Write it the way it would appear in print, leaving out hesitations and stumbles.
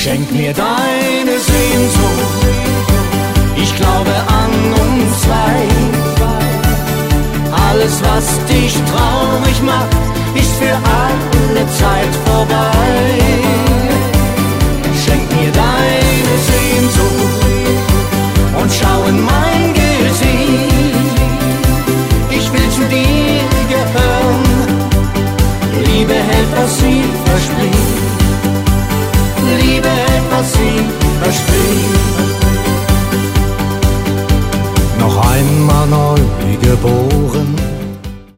Schenk mir deine Sehnsucht, ich glaube an uns zwei. Alles, was dich traurig